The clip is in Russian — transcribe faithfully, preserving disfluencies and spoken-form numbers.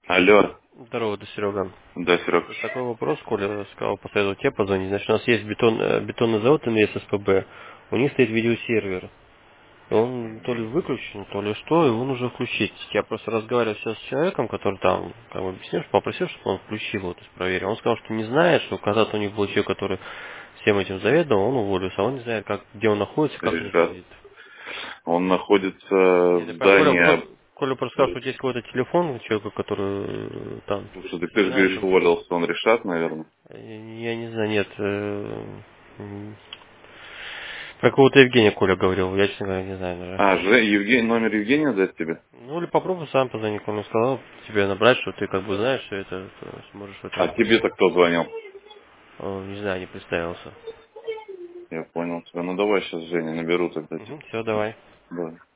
Алло. Здорово, это Серега. Да, Серег. Тут такой вопрос, Коля сказал, посоветовал тебе позвонить. Значит, у нас есть бетон, э, бетонный завод эн эс эс пэ бэ, у них стоит видеосервер. И он то ли выключен, то ли что, и он уже включить. Я просто разговаривал сейчас с человеком, который там, как бы объяснил, что попросил, чтобы он включил его, то есть проверил. Он сказал, что не знает, что когда-то у них был человек, который всем этим заведовал, он уволился, а он не знает, как, где он находится, как он Ребят, выглядит. он находится Нет, я в понял. Коля, здании. Коля, Коля просто сказал, что у тебя есть какой-то телефон у человека, который э, там, Слушай, так не ты же знаю, говоришь, что. уволился, он решат, наверное. Я не знаю, нет. э, м, Про какого-то Евгения Коля говорил, я, честно говоря, не знаю даже. А, Же, Евгений, номер Евгения дать тебе? Ну или попробуй сам позвони, он сказал тебе набрать, что ты как бы знаешь, что это, то сможешь в А этом. тебе-то кто звонил? Он, не знаю, не представился. Я понял тебя. Ну давай сейчас Женя наберу тогда тебе. Угу, все, давай. Да.